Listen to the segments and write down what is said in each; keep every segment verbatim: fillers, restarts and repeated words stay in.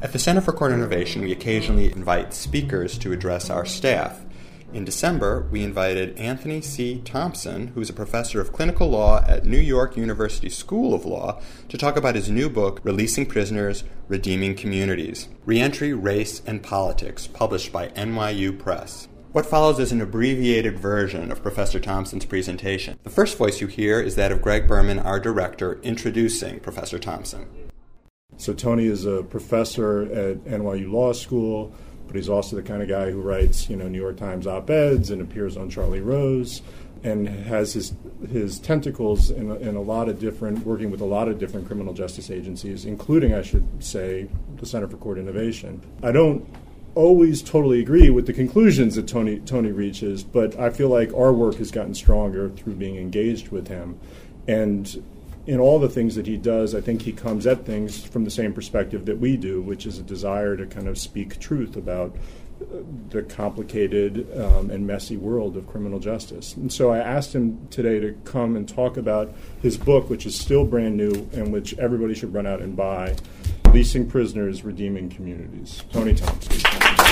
At the Center for Court Innovation, we occasionally invite speakers to address our staff. In December, we invited Anthony C. Thompson, who's a professor of clinical law at New York University School of Law, to talk about his new book, Releasing Prisoners, Redeeming Communities, Reentry, Race, and Politics, published by N Y U Press. What follows is an abbreviated version of Professor Thompson's presentation. The first voice you hear is that of Greg Berman, our director, introducing Professor Thompson. So Tony is a professor at N Y U Law School, but he's also the kind of guy who writes, you know, New York Times op-eds and appears on Charlie Rose, and has his his tentacles in a, in a lot of different, working with a lot of different criminal justice agencies, including, I should say, the Center for Court Innovation. I don't always totally agree with the conclusions that Tony Tony reaches, but I feel like our work has gotten stronger through being engaged with him. And in all the things that he does, I think he comes at things from the same perspective that we do, which is a desire to kind of speak truth about the complicated um, and messy world of criminal justice. And so I asked him today to come and talk about his book, which is still brand new and which everybody should run out and buy, Releasing Prisoners, Redeeming Communities. Tony Thompson.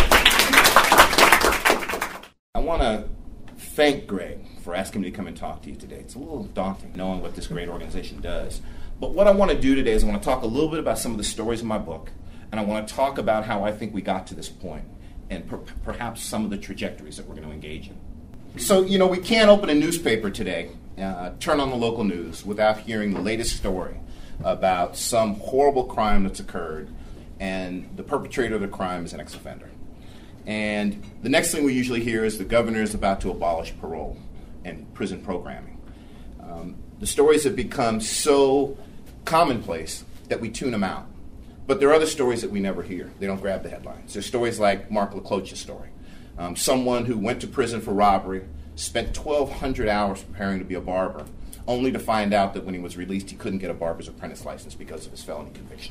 I want to thank Greg for asking me to come and talk to you today. It's a little daunting knowing what this great organization does. But what I want to do today is I want to talk a little bit about some of the stories in my book, and I want to talk about how I think we got to this point, and per- perhaps some of the trajectories that we're going to engage in. So, you know, we can't open a newspaper today, uh, turn on the local news, without hearing the latest story about some horrible crime that's occurred, and the perpetrator of the crime is an ex-offender. And the next thing we usually hear is the governor is about to abolish parole and prison programming. Um, the stories have become so commonplace that we tune them out. But there are other stories that we never hear. They don't grab the headlines. There's stories like Mark LaCloche's story. Um, someone who went to prison for robbery, spent twelve hundred hours preparing to be a barber, only to find out that when he was released, he couldn't get a barber's apprentice license because of his felony conviction.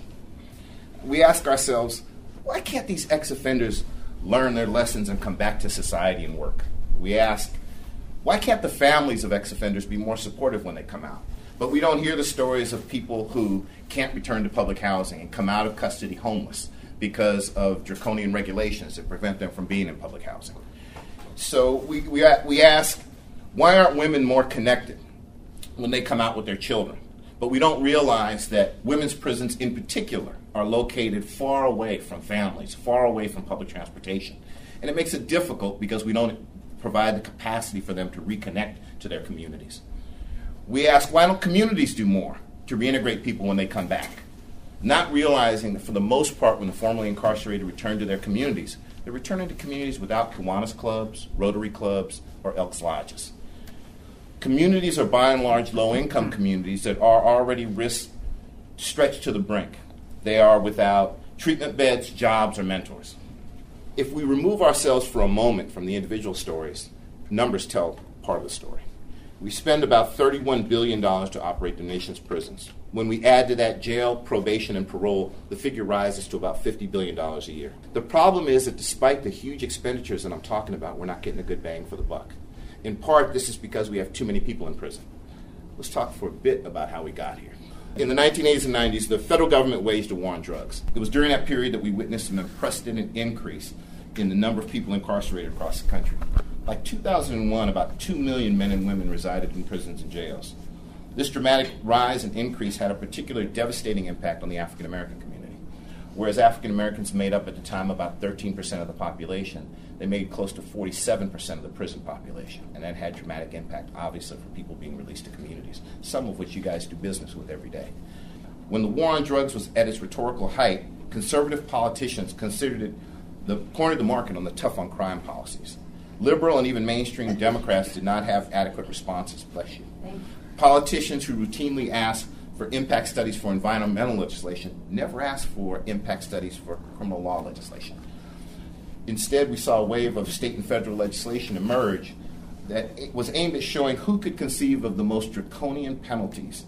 We ask ourselves, why can't these ex-offenders learn their lessons and come back to society and work? We ask, why can't the families of ex-offenders be more supportive when they come out? But we don't hear the stories of people who can't return to public housing and come out of custody homeless because of draconian regulations that prevent them from being in public housing. So we, we, we ask, why aren't women more connected when they come out with their children? But we don't realize that women's prisons in particular are located far away from families, far away from public transportation. And it makes it difficult because we don't provide the capacity for them to reconnect to their communities. We ask, why don't communities do more to reintegrate people when they come back? Not realizing that for the most part, when the formerly incarcerated return to their communities, they're returning to communities without Kiwanis clubs, Rotary clubs, or Elks Lodges. Communities are by and large low-income communities that are already risk stretched to the brink. They are without treatment beds, jobs, or mentors. If we remove ourselves for a moment from the individual stories, numbers tell part of the story. We spend about thirty-one billion dollars to operate the nation's prisons. When we add to that jail, probation, and parole, the figure rises to about fifty billion dollars a year. The problem is that despite the huge expenditures that I'm talking about, we're not getting a good bang for the buck. In part, this is because we have too many people in prison. Let's talk for a bit about how we got here. In the nineteen eighties and nineties, the federal government waged a war on drugs. It was during that period that we witnessed an unprecedented increase in the number of people incarcerated across the country. By two thousand one, about two million men and women resided in prisons and jails. This dramatic rise and increase had a particularly devastating impact on the African American community. Whereas African Americans made up at the time about thirteen percent of the population, they made close to forty-seven percent of the prison population. And that had dramatic impact, obviously, for people being released to communities, some of which you guys do business with every day. When the war on drugs was at its rhetorical height, conservative politicians considered it the cornered the market on the tough on crime policies. Liberal and even mainstream Democrats did not have adequate responses. Bless you. Politicians who routinely asked for impact studies for environmental legislation never asked for impact studies for criminal law legislation. Instead, we saw a wave of state and federal legislation emerge that was aimed at showing who could conceive of the most draconian penalties.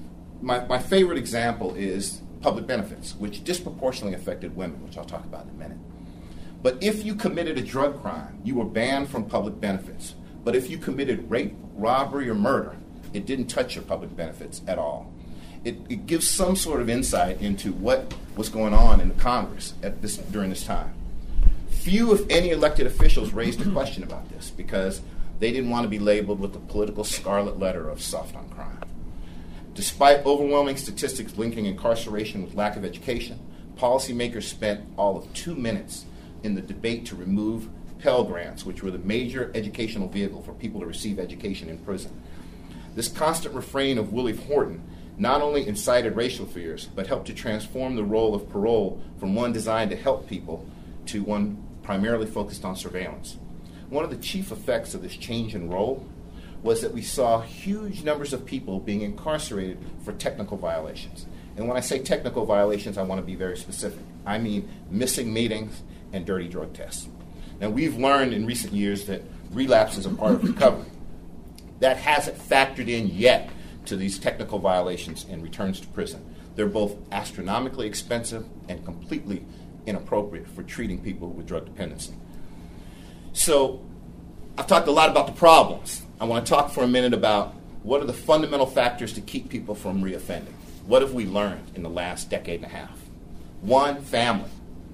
My, my favorite example is public benefits, which disproportionately affected women, which I'll talk about in a minute. But if you committed a drug crime, you were banned from public benefits. But if you committed rape, robbery, or murder, it didn't touch your public benefits at all. it, it gives some sort of insight into what was going on in the Congress at this during this time. Few, if any, elected officials raised a question about this because they didn't want to be labeled with the political scarlet letter of soft on crime. Despite overwhelming statistics linking incarceration with lack of education, policymakers spent all of two minutes in the debate to remove Pell Grants, which were the major educational vehicle for people to receive education in prison. This constant refrain of Willie Horton not only incited racial fears, but helped to transform the role of parole from one designed to help people to one primarily focused on surveillance. One of the chief effects of this change in role was that we saw huge numbers of people being incarcerated for technical violations. And when I say technical violations, I want to be very specific. I mean missing meetings and dirty drug tests. Now, we've learned in recent years that relapse is a part of recovery. That hasn't factored in yet to these technical violations and returns to prison. They're both astronomically expensive and completely inappropriate for treating people with drug dependency. So I've talked a lot about the problems. I want to talk for a minute about what are the fundamental factors to keep people from reoffending. What have we learned in the last decade and a half? One, family.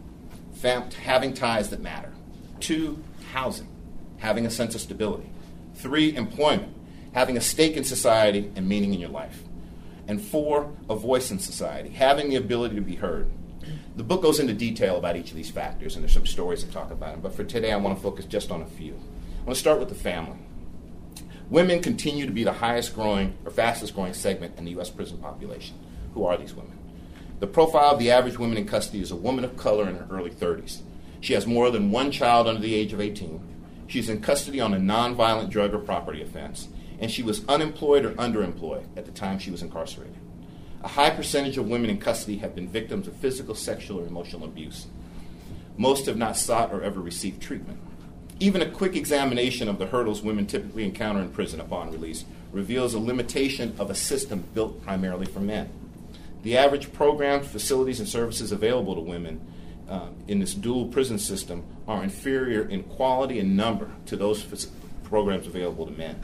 Fam- having ties that matter. Two, housing. Having a sense of stability. Three, employment. Having a stake in society and meaning in your life. And four, a voice in society. Having the ability to be heard. The book goes into detail about each of these factors, and there's some stories that talk about them. But for today, I want to focus just on a few. I want to start with the family. Women continue to be the highest growing or fastest growing segment in the U S prison population. Who are these women? The profile of the average woman in custody is a woman of color in her early thirties. She has more than one child under the age of eighteen. She's in custody on a nonviolent drug or property offense, and she was unemployed or underemployed at the time she was incarcerated. A high percentage of women in custody have been victims of physical, sexual, or emotional abuse. Most have not sought or ever received treatment. Even a quick examination of the hurdles women typically encounter in prison upon release reveals a limitation of a system built primarily for men. The average programs, facilities, and services available to women uh, in this dual prison system are inferior in quality and number to those f- programs available to men.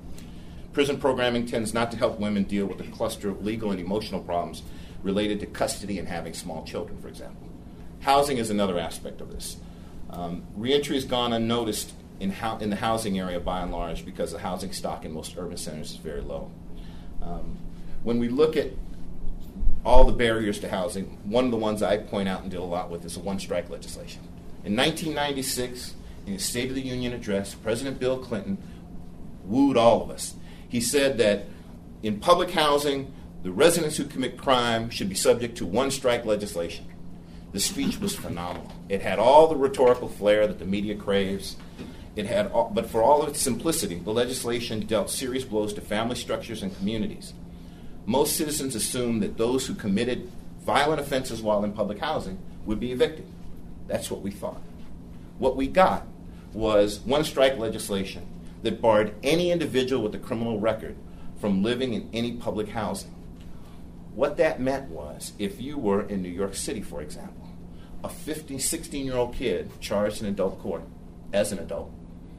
Prison programming tends not to help women deal with a cluster of legal and emotional problems related to custody and having small children, for example. Housing is another aspect of this. Um, reentry has gone unnoticed in, ho- in the housing area by and large because the housing stock in most urban centers is very low. Um, when we look at all the barriers to housing, one of the ones I point out and deal a lot with is the one-strike legislation. In nineteen ninety-six, in his State of the Union address, President Bill Clinton wooed all of us. He said that in public housing, the residents who commit crime should be subject to one-strike legislation. The speech was phenomenal. It had all the rhetorical flair that the media craves. It had, all, but for all of its simplicity, the legislation dealt serious blows to family structures and communities. Most citizens assumed that those who committed violent offenses while in public housing would be evicted. That's what we thought. What we got was one-strike legislation that barred any individual with a criminal record from living in any public housing. What that meant was, if you were in New York City, for example, a fifteen, sixteen-year-old kid charged in adult court as an adult,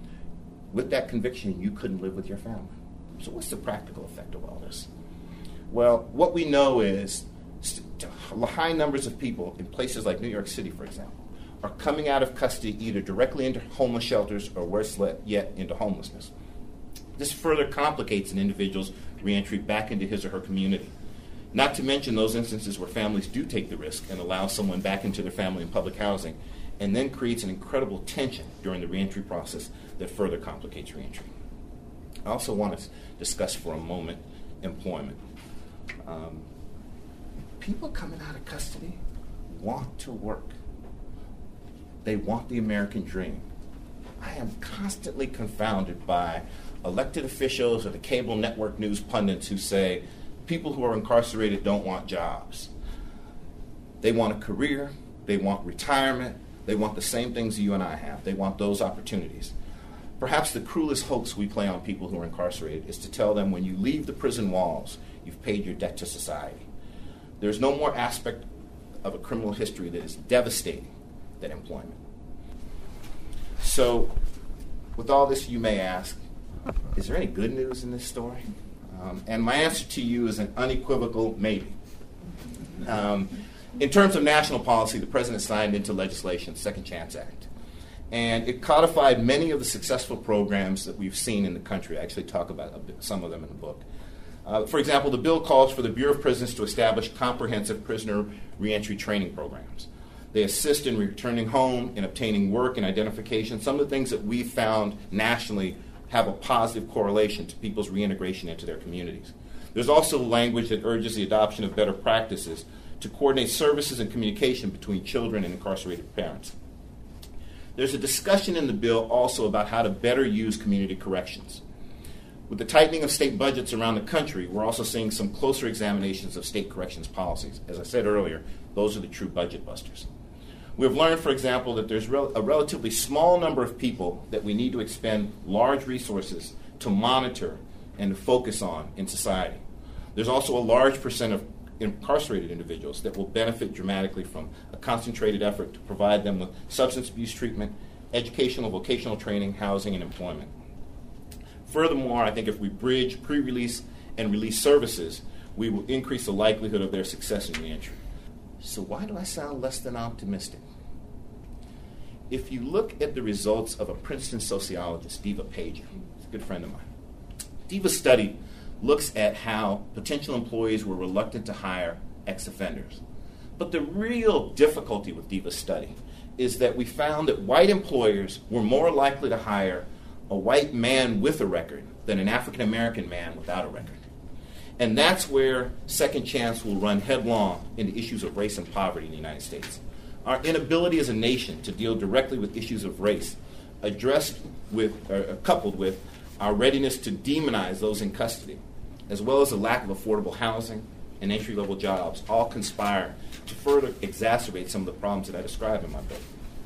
with that conviction, you couldn't live with your family. So what's the practical effect of all this? Well, what we know is st- high numbers of people in places like New York City, for example, are coming out of custody either directly into homeless shelters or worse yet, into homelessness. This further complicates an individual's reentry back into his or her community. Not to mention those instances where families do take the risk and allow someone back into their family in public housing, and then creates an incredible tension during the reentry process that further complicates reentry. I also want to discuss for a moment employment. Um, people coming out of custody want to work. They want the American dream. I am constantly confounded by elected officials or the cable network news pundits who say people who are incarcerated don't want jobs. They want a career, they want retirement, they want the same things you and I have. They want those opportunities. Perhaps the cruelest hoax we play on people who are incarcerated is to tell them when you leave the prison walls, you've paid your debt to society. There's no more aspect of a criminal history that is devastating than employment. So, with all this, you may ask, is there any good news in this story? Uh, Um, and my answer to you is an unequivocal maybe. Um, in terms of national policy, the President signed into legislation the Second Chance Act. And it codified many of the successful programs that we've seen in the country. I actually talk about a bit, some of them in the book. Uh, for example, the bill calls for the Bureau of Prisons to establish comprehensive prisoner reentry training programs. They assist in returning home, in obtaining work and identification, some of the things that we've found nationally have a positive correlation to people's reintegration into their communities. There's also language that urges the adoption of better practices to coordinate services and communication between children and incarcerated parents. There's a discussion in the bill also about how to better use community corrections. With the tightening of state budgets around the country, we're also seeing some closer examinations of state corrections policies. As I said earlier, those are the true budget busters. We've learned, for example, that there's rel- a relatively small number of people that we need to expend large resources to monitor and to focus on in society. There's also a large percent of incarcerated individuals that will benefit dramatically from a concentrated effort to provide them with substance abuse treatment, educational, vocational training, housing, and employment. Furthermore, I think if we bridge pre-release and release services, we will increase the likelihood of their success in reentry. So why do I sound less than optimistic? If you look at the results of a Princeton sociologist, Diva Pager, who's a good friend of mine, Diva's study looks at how potential employees were reluctant to hire ex-offenders. But the real difficulty with Diva's study is that we found that white employers were more likely to hire a white man with a record than an African-American man without a record. And that's where Second Chance will run headlong into issues of race and poverty in the United States. Our inability as a nation to deal directly with issues of race, addressed with, uh, coupled with our readiness to demonize those in custody, as well as the lack of affordable housing and entry-level jobs, all conspire to further exacerbate some of the problems that I describe in my book.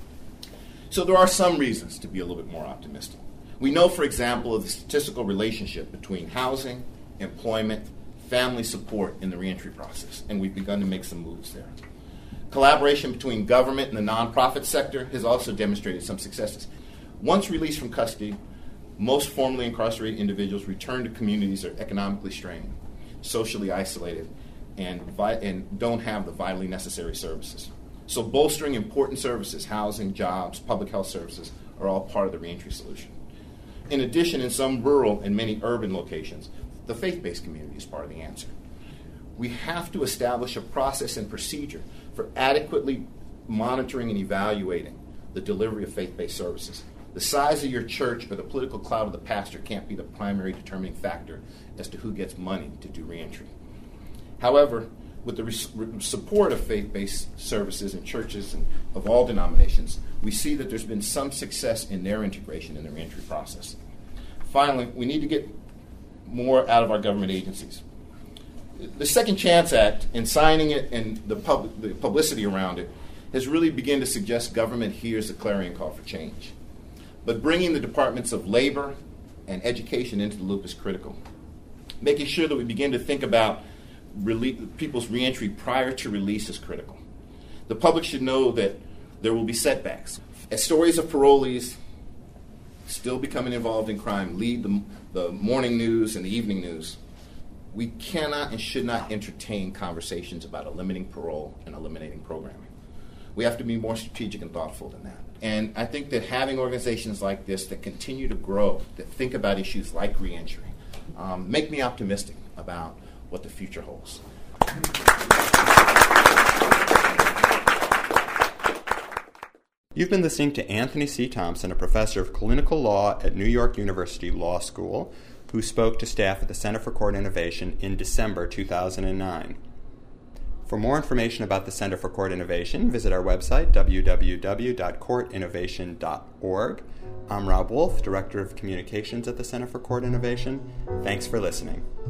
So there are some reasons to be a little bit more optimistic. We know, for example, of the statistical relationship between housing, employment, family support in the reentry process, and we've begun to make some moves there. Collaboration between government and the nonprofit sector has also demonstrated some successes. Once released from custody, most formerly incarcerated individuals return to communities that are economically strained, socially isolated, and, vi- and don't have the vitally necessary services. So bolstering important services, housing, jobs, public health services, are all part of the reentry solution. In addition, in some rural and many urban locations, the faith-based community is part of the answer. We have to establish a process and procedure for adequately monitoring and evaluating the delivery of faith-based services. The size of your church or the political clout of the pastor can't be the primary determining factor as to who gets money to do reentry. However, with the res- support of faith-based services in churches and of all denominations, we see that there's been some success in their integration in the reentry process. Finally, we need to get more out of our government agencies. The Second Chance Act, in signing it and the, pub- the publicity around it, has really begun to suggest government hears the clarion call for change. But bringing the departments of labor and education into the loop is critical. Making sure that we begin to think about rele- people's reentry prior to release is critical. The public should know that there will be setbacks. As stories of parolees still becoming involved in crime lead the, the morning news and the evening news, we cannot and should not entertain conversations about eliminating parole and eliminating programming. We have to be more strategic and thoughtful than that. And I think that having organizations like this that continue to grow, that think about issues like reentry, um, make me optimistic about what the future holds. You've been listening to Anthony C. Thompson, a professor of clinical law at New York University Law School, who spoke to staff at the Center for Court Innovation in December two thousand nine. For more information about the Center for Court Innovation, visit our website, w w w dot court innovation dot org. I'm Rob Wolf, Director of Communications at the Center for Court Innovation. Thanks for listening.